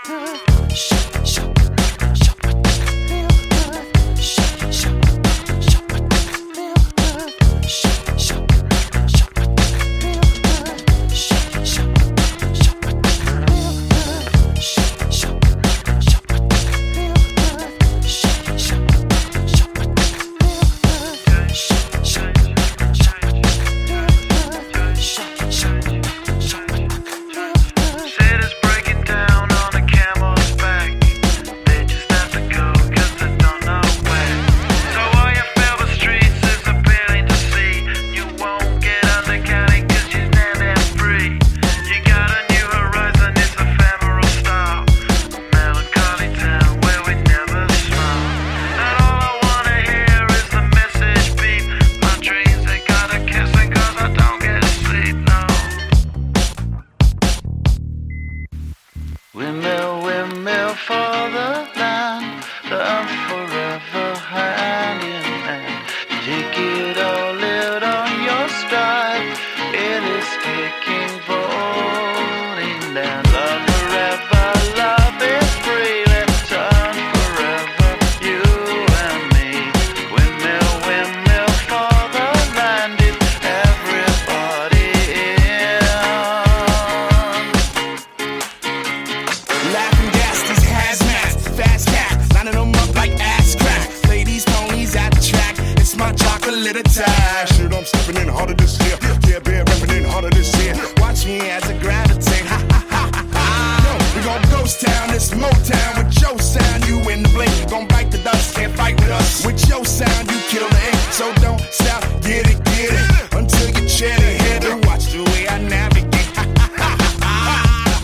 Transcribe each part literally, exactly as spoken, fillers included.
Windmill, windmill for the land, love forever hand in hand. Take it all, live on your stride. It is taking, falling down. Love forever, love is free. Let's turn forever, you and me. Windmill, windmill for the land, is everybody in. Laughing gas, these hazmats, fast cats, lining them up like ass crack. Ladies, ponies at the track, it's my chocolate attack. Shit, I'm stepping in harder this year. Yeah, bear repping in harder this year. Watch me as I gravitate. Ha ha ha ha ha. Yo, we gon' ghost town, this Motown with your sound. You in the blink, gon' bite the dust, can't fight with us. With your sound, you kill the ink. So don't stop, get it, get it, until you chat it, hit it. Watch the way I navigate. Ha ha ha ha ha.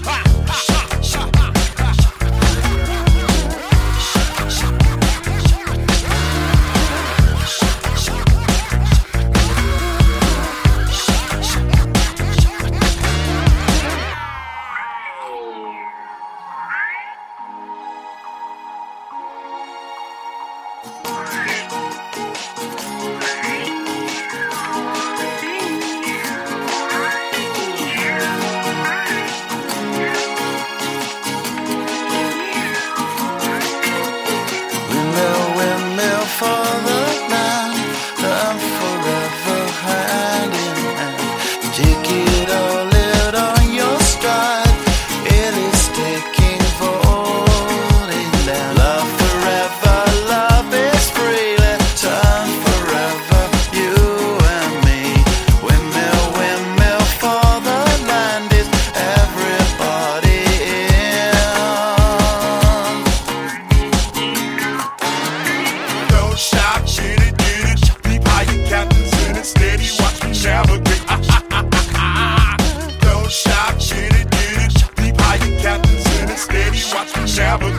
Windmill, windmill for the land, love forever hand in hand. Take it all, live on your stride. It is taking, falling down. Love forever, love is free. Let's turn forever, you and me. Windmill, windmill for the land, is everybody in. Don't stop, get it, get it. Deep high, your captain's in it. Steady, watch me navigate. Ah, ah, ah, ah, ah. Don't stop, get it, get it. Deep high, your captain's in it. Steady, watch me navigate.